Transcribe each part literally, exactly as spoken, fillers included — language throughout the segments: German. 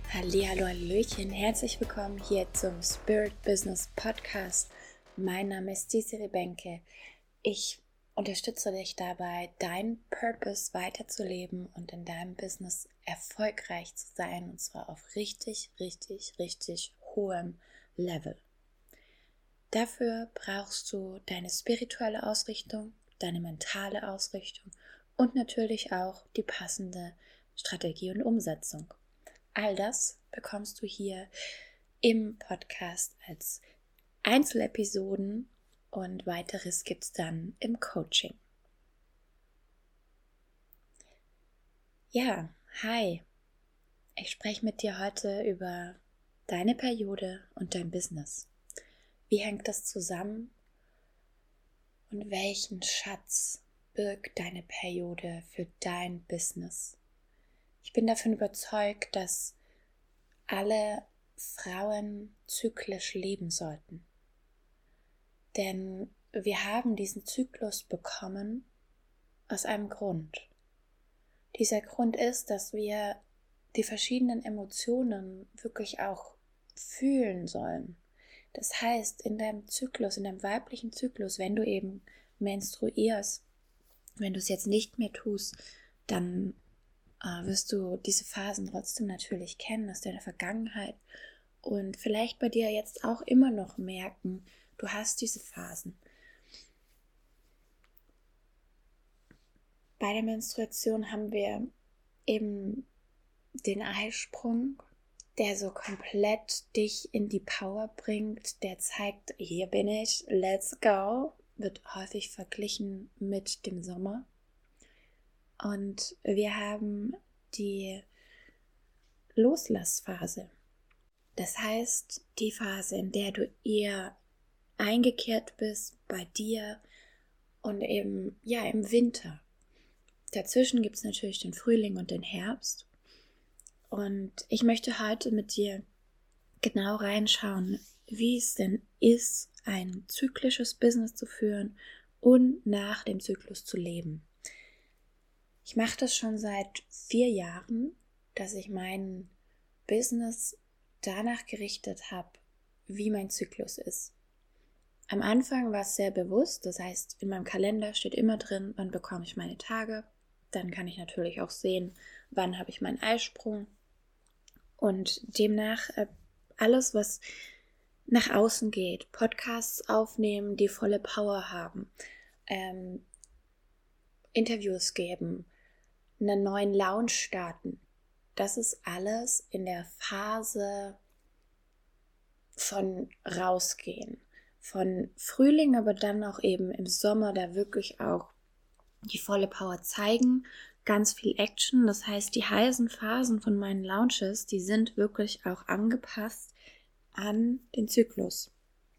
Hallihallo, Hallöchen, herzlich willkommen hier zum Spirit Business Podcast. Mein Name ist Desiree Benke. Ich unterstütze dich dabei, deinen Purpose weiterzuleben und in deinem Business erfolgreich zu sein, und zwar auf richtig, richtig, richtig hohem Level. Dafür brauchst du deine spirituelle Ausrichtung, deine mentale Ausrichtung und natürlich auch die passende Strategie und Umsetzung. All das bekommst du hier im Podcast als Einzelepisoden und weiteres gibt es dann im Coaching. Ja, hi. Ich spreche mit dir heute über deine Periode und dein Business. Wie hängt das zusammen und welchen Schatz birgt deine Periode für dein Business? Ich bin davon überzeugt, dass alle Frauen zyklisch leben sollten. Denn wir haben diesen Zyklus bekommen aus einem Grund. Dieser Grund ist, dass wir die verschiedenen Emotionen wirklich auch fühlen sollen. Das heißt, in deinem Zyklus, in deinem weiblichen Zyklus, wenn du eben menstruierst, wenn du es jetzt nicht mehr tust, dann äh, wirst du diese Phasen trotzdem natürlich kennen aus deiner Vergangenheit und vielleicht bei dir jetzt auch immer noch merken, du hast diese Phasen. Bei der Menstruation haben wir eben den Eisprung, der so komplett dich in die Power bringt, der zeigt, hier bin ich, let's go, wird häufig verglichen mit dem Sommer. Und wir haben die Loslassphase. Das heißt, die Phase, in der du eher eingekehrt bist bei dir und eben ja im Winter. Dazwischen gibt es natürlich den Frühling und den Herbst. Und ich möchte heute mit dir genau reinschauen, wie es denn ist, ein zyklisches Business zu führen und nach dem Zyklus zu leben. Ich mache das schon seit vier Jahren, dass ich mein Business danach gerichtet habe, wie mein Zyklus ist. Am Anfang war es sehr bewusst, das heißt, in meinem Kalender steht immer drin, wann bekomme ich meine Tage. Dann kann ich natürlich auch sehen, wann habe ich meinen Eisprung. Und demnach äh, alles, was nach außen geht, Podcasts aufnehmen, die volle Power haben, ähm, Interviews geben, einen neuen Lounge starten. Das ist alles in der Phase von rausgehen, von Frühling, aber dann auch eben im Sommer da wirklich auch die volle Power zeigen, ganz viel Action. Das heißt, die heißen Phasen von meinen Lounges, die sind wirklich auch angepasst an den Zyklus.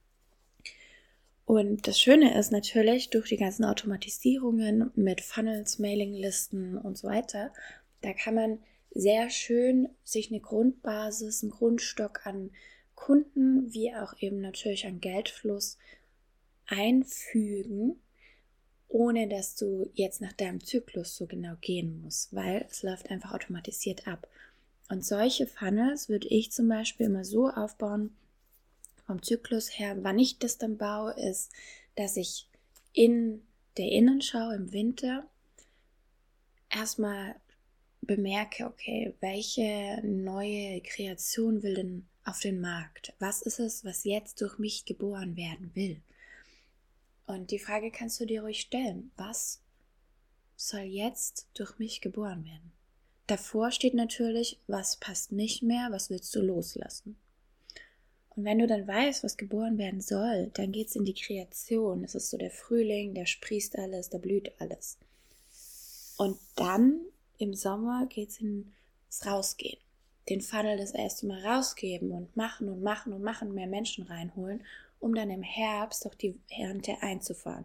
Und das Schöne ist natürlich, durch die ganzen Automatisierungen mit Funnels, Mailinglisten und so weiter, da kann man sehr schön sich eine Grundbasis, einen Grundstock an Kunden, wie auch eben natürlich an Geldfluss einfügen, ohne dass du jetzt nach deinem Zyklus so genau gehen musst, weil es läuft einfach automatisiert ab. Und solche Funnels würde ich zum Beispiel immer so aufbauen, vom Zyklus her, wann ich das dann baue, ist, dass ich in der Innenschau im Winter erstmal bemerke, okay, welche neue Kreation will denn auf den Markt? Was ist es, was jetzt durch mich geboren werden will? Und die Frage kannst du dir ruhig stellen. Was soll jetzt durch mich geboren werden? Davor steht natürlich, was passt nicht mehr, was willst du loslassen? Und wenn du dann weißt, was geboren werden soll, dann geht es in die Kreation. Es ist so der Frühling, der sprießt alles, da blüht alles. Und dann im Sommer geht es ins Rausgehen. Den Funnel das erste Mal rausgeben und machen und machen und machen, mehr Menschen reinholen, um dann im Herbst auch die Ernte einzufahren.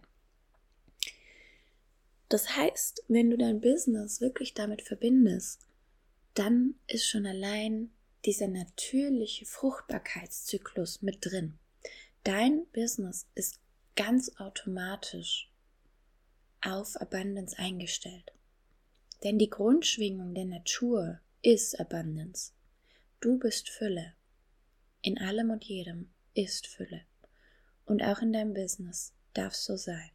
Das heißt, wenn du dein Business wirklich damit verbindest, dann ist schon allein dieser natürliche Fruchtbarkeitszyklus mit drin. Dein Business ist ganz automatisch auf Abundance eingestellt. Denn die Grundschwingung der Natur ist Abundance. Du bist Fülle. In allem und jedem ist Fülle. Und auch in deinem Business darf es so sein.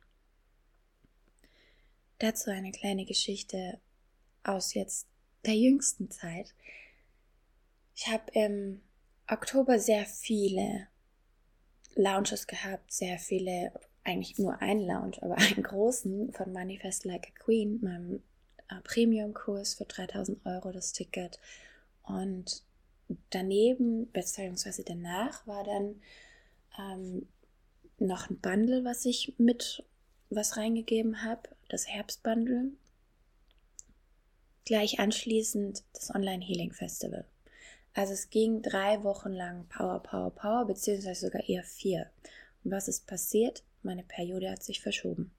Dazu eine kleine Geschichte aus jetzt der jüngsten Zeit. Ich habe im Oktober sehr viele Launches gehabt, sehr viele, eigentlich nur einen Launch, aber einen großen von Manifest Like a Queen, meinem äh, Premium-Kurs für dreitausend Euro das Ticket. Und daneben, beziehungsweise danach, war dann ähm, noch ein Bundle, was ich mit was reingegeben habe, das Herbstbundle. Gleich anschließend das Online Healing Festival. Also es ging drei Wochen lang Power, Power, Power, beziehungsweise sogar eher vier. Und was ist passiert? Meine Periode hat sich verschoben.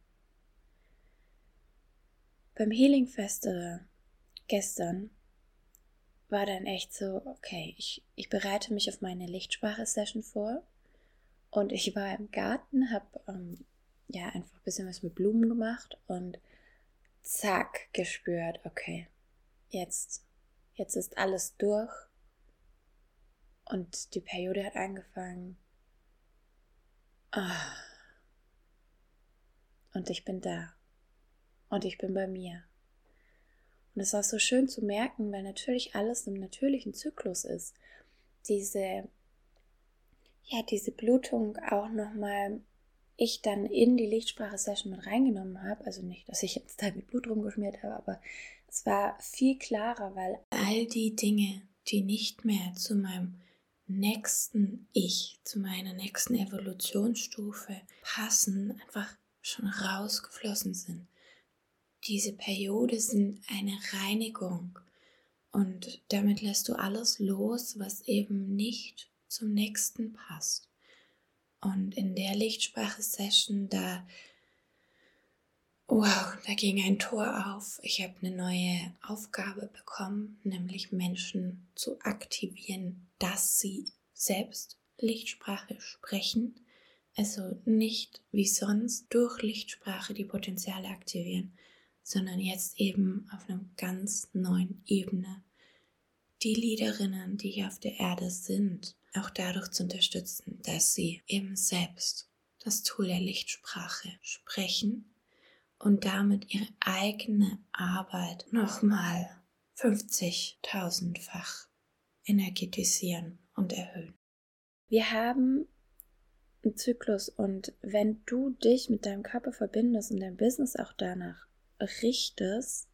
Beim Healing Festival gestern war dann echt so, okay, ich, ich bereite mich auf meine Lichtsprache-Session vor und ich war im Garten, habe ähm, ja einfach ein bisschen was mit Blumen gemacht und zack, gespürt, okay, jetzt, jetzt ist alles durch. Und die Periode hat angefangen. Ah. Und ich bin da. Und ich bin bei mir. Und es war so schön zu merken, weil natürlich alles im natürlichen Zyklus ist. Diese, ja, diese Blutung auch nochmal ich dann in die Lichtsprache-Session mit reingenommen habe. Also nicht, dass ich jetzt da mit Blut rumgeschmiert habe, aber es war viel klarer, weil all die Dinge, die nicht mehr zu meinem nächsten Ich, zu meiner nächsten Evolutionsstufe passen, einfach schon rausgeflossen sind. Diese Periode sind eine Reinigung und damit lässt du alles los, was eben nicht zum nächsten passt. Und in der Lichtsprache-Session, da, wow, da ging ein Tor auf. Ich habe eine neue Aufgabe bekommen, nämlich Menschen zu aktivieren, dass sie selbst Lichtsprache sprechen, also nicht wie sonst durch Lichtsprache die Potenziale aktivieren, sondern jetzt eben auf einer ganz neuen Ebene die Leaderinnen, die hier auf der Erde sind, auch dadurch zu unterstützen, dass sie eben selbst das Tool der Lichtsprache sprechen und damit ihre eigene Arbeit nochmal fünfzigtausendfach energetisieren und erhöhen. Wir haben einen Zyklus und wenn du dich mit deinem Körper verbindest und dein Business auch danach richtest,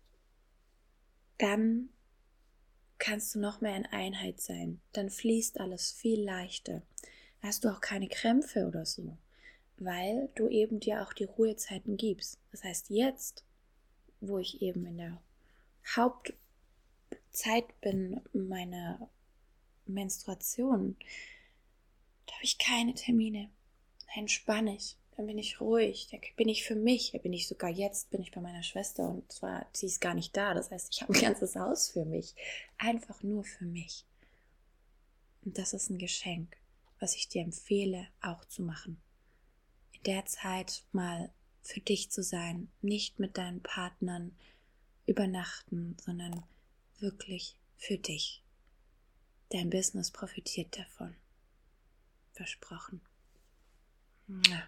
dann kannst du noch mehr in Einheit sein. Dann fließt alles viel leichter. Da hast du auch keine Krämpfe oder so, weil du eben dir auch die Ruhezeiten gibst. Das heißt, jetzt, wo ich eben in der Hauptzeit bin meiner Menstruation, da habe ich keine Termine. Da entspanne ich. Dann bin ich ruhig, da bin ich für mich, da bin ich sogar jetzt, bin ich bei meiner Schwester und zwar, sie ist gar nicht da, das heißt, ich habe ein ganzes Haus für mich, einfach nur für mich. Und das ist ein Geschenk, was ich dir empfehle, auch zu machen. In der Zeit mal für dich zu sein, nicht mit deinen Partnern übernachten, sondern wirklich für dich. Dein Business profitiert davon. Versprochen. Ja.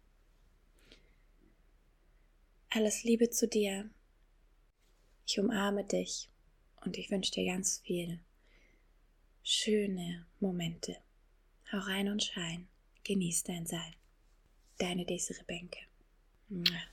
Alles Liebe zu dir. Ich umarme dich und ich wünsche dir ganz viel schöne Momente. Hau rein und schein. Genieß dein Sein. Deine Desiree Benke.